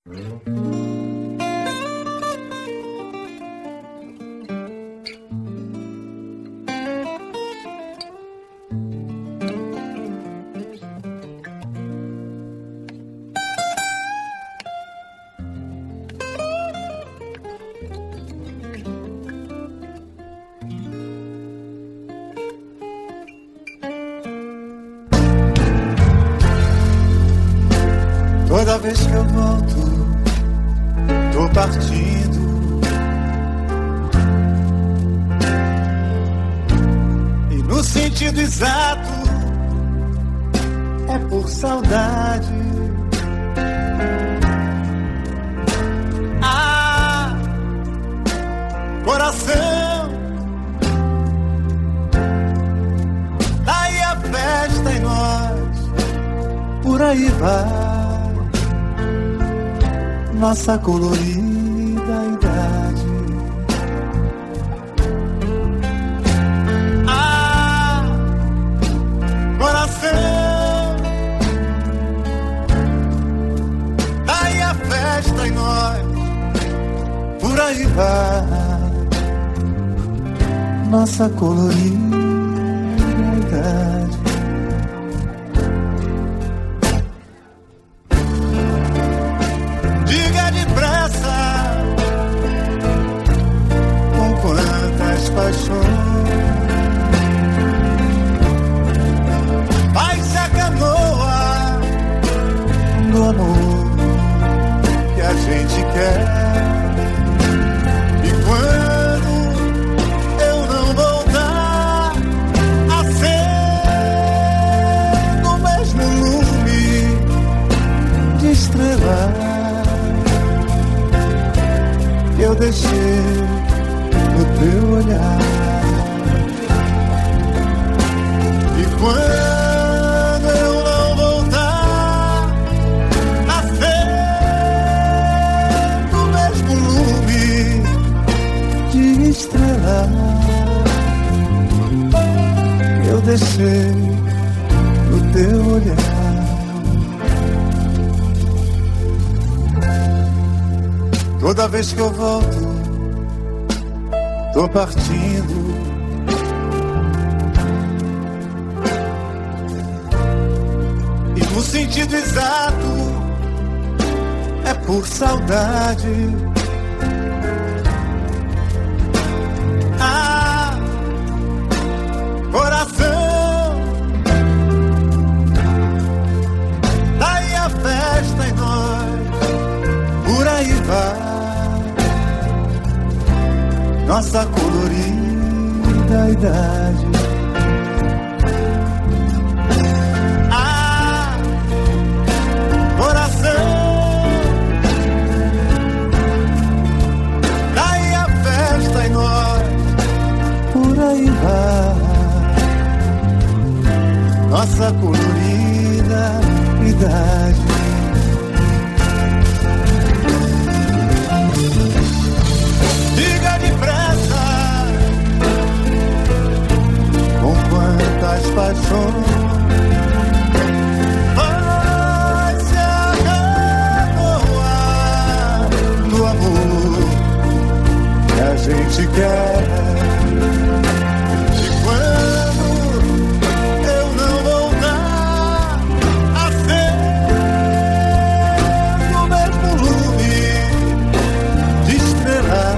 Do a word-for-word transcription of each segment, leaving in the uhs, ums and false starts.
Toda vez que eu volto, tô partindo. E no sentido exato, é por saudade. Ah, coração, daí a festa em nós, por aí vai. Nossa colorida idade. Ah, coração, daí a festa em nós, por aí vai. Nossa colorida idade. Faz a canoa do amor que a gente quer. E quando eu não voltar a ser do mesmo lume de estrela que eu deixei no teu olhar. E quando eu não voltar a ser do mesmo lume de estrela que eu deixei no teu olhar. Toda vez que eu volto, tô partindo. E no sentido exato, é por saudade. Ah, coração, daí a festa em nós, por aí vai. Nossa colorida idade. Ah, coração, daí a festa em nós, por aí vai. Nossa colorida idade. Diga depressa com quantas paixões vai se acabar do amor que a gente quer. E quando eu não voltar a ser do mesmo lume de estrela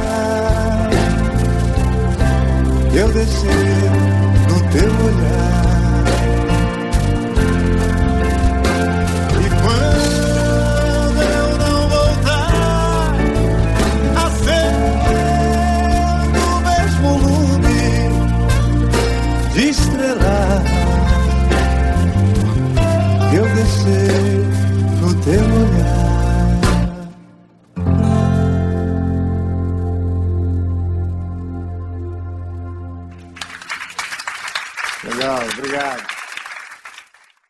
eu deixei no teu olhar. E quando eu não voltar a ser do mesmo lume de estrela eu deixei no teu olhar. Legal, obrigado.